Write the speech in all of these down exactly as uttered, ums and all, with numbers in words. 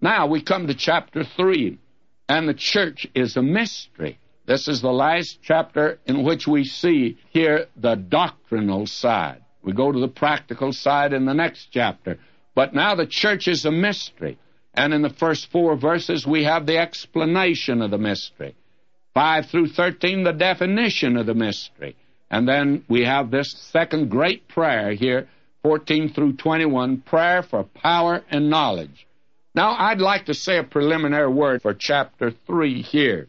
Now we come to chapter three, and the church is a mystery. This is the last chapter in which we see here the doctrinal side. We go to the practical side in the next chapter. But now the church is a mystery. And in the first four verses, we have the explanation of the mystery. five through thirteen, the definition of the mystery. And then we have this second great prayer here, fourteen through twenty-one, prayer for power and knowledge. Now, I'd like to say a preliminary word for chapter three here.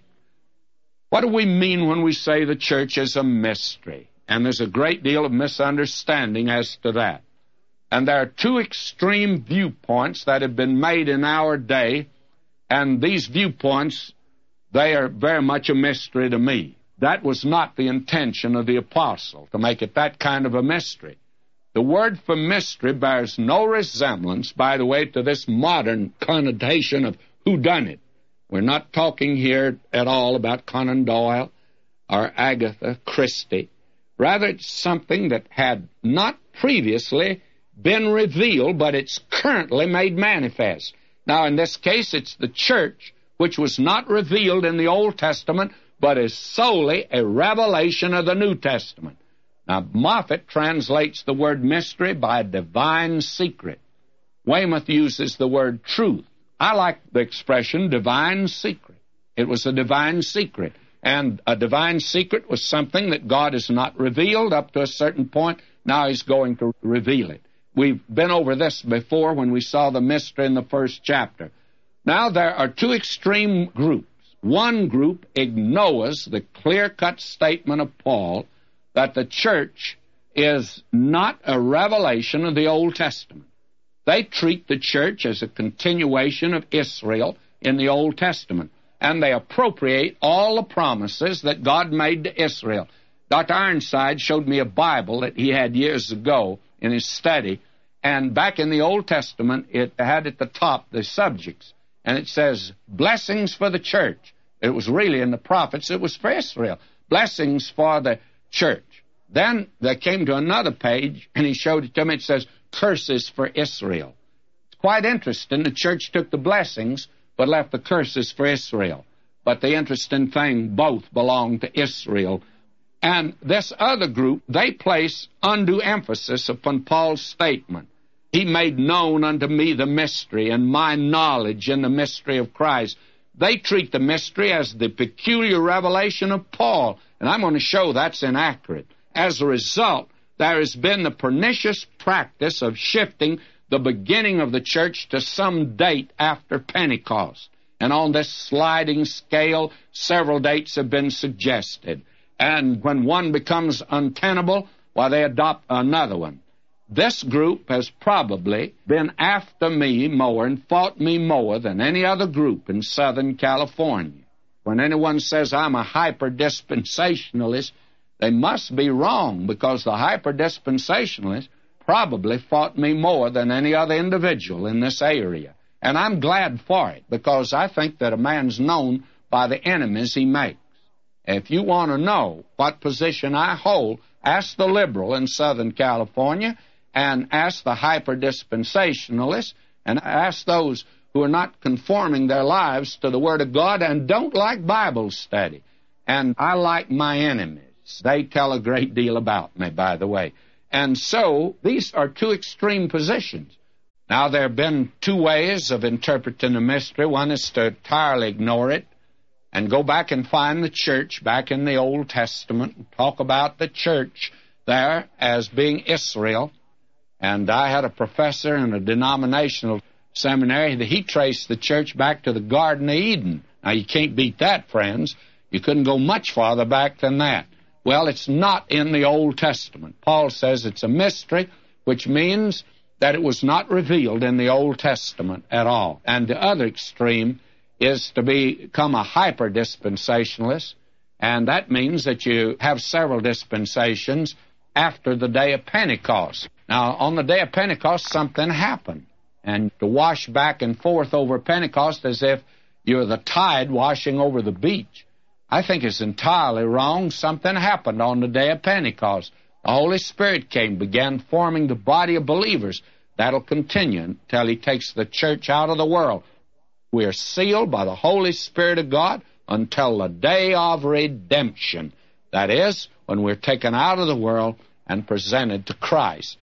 What do we mean when we say the church is a mystery? And there's a great deal of misunderstanding as to that. And there are two extreme viewpoints that have been made in our day, and these viewpoints, they are very much a mystery to me. That was not the intention of the apostle, to make it that kind of a mystery. The word for mystery bears no resemblance, by the way, to this modern connotation of whodunit. We're not talking here at all about Conan Doyle or Agatha Christie. Rather, it's something that had not previously been revealed, but it's currently made manifest. Now, in this case, it's the church, which was not revealed in the Old Testament, but is solely a revelation of the New Testament. Now, Moffat translates the word mystery by divine secret. Weymouth uses the word truth. I like the expression divine secret. It was a divine secret. And a divine secret was something that God has not revealed up to a certain point. Now He's going to reveal it. We've been over this before when we saw the mystery in the first chapter. Now there are two extreme groups. One group ignores the clear-cut statement of Paul that the church is not a revelation of the Old Testament. They treat the church as a continuation of Israel in the Old Testament, and they appropriate all the promises that God made to Israel. Doctor Ironside showed me a Bible that he had years ago in his study, and back in the Old Testament, it had at the top the subjects, and it says, blessings for the church. It was really in the prophets, it was for Israel. Blessings for the church. Then they came to another page, and he showed it to me. It says, curses for Israel. It's quite interesting. The church took the blessings, but left the curses for Israel. But the interesting thing, both belong to Israel. And this other group, they place undue emphasis upon Paul's statement. He made known unto me the mystery, and my knowledge in the mystery of Christ. They treat the mystery as the peculiar revelation of Paul, and I'm going to show that's inaccurate. As a result, there has been the pernicious practice of shifting the beginning of the church to some date after Pentecost. And on this sliding scale, several dates have been suggested. And when one becomes untenable, well, they adopt another one. This group has probably been after me more and fought me more than any other group in Southern California. When anyone says I'm a hyper-dispensationalist, they must be wrong, because the hyper-dispensationalists probably fought me more than any other individual in this area. And I'm glad for it, because I think that a man's known by the enemies he makes. If you want to know what position I hold, ask the liberal in Southern California, and ask the hyper-dispensationalists, and ask those who are not conforming their lives to the Word of God and don't like Bible study. And I like my enemies. They tell a great deal about me, by the way. And so these are two extreme positions. Now, there have been two ways of interpreting the mystery. One is to entirely ignore it and go back and find the church back in the Old Testament and talk about the church there as being Israel. And I had a professor in a denominational seminary that he traced the church back to the Garden of Eden. Now, you can't beat that, friends. You couldn't go much farther back than that. Well, it's not in the Old Testament. Paul says it's a mystery, which means that it was not revealed in the Old Testament at all. And the other extreme is to become a hyper-dispensationalist, and that means that you have several dispensations after the day of Pentecost. Now, on the day of Pentecost, something happened, and to wash back and forth over Pentecost as if you're the tide washing over the beach, I think it's entirely wrong. Something happened on the day of Pentecost. The Holy Spirit came, began forming the body of believers. That'll continue until He takes the church out of the world. We are sealed by the Holy Spirit of God until the day of redemption. That is, when we're taken out of the world and presented to Christ.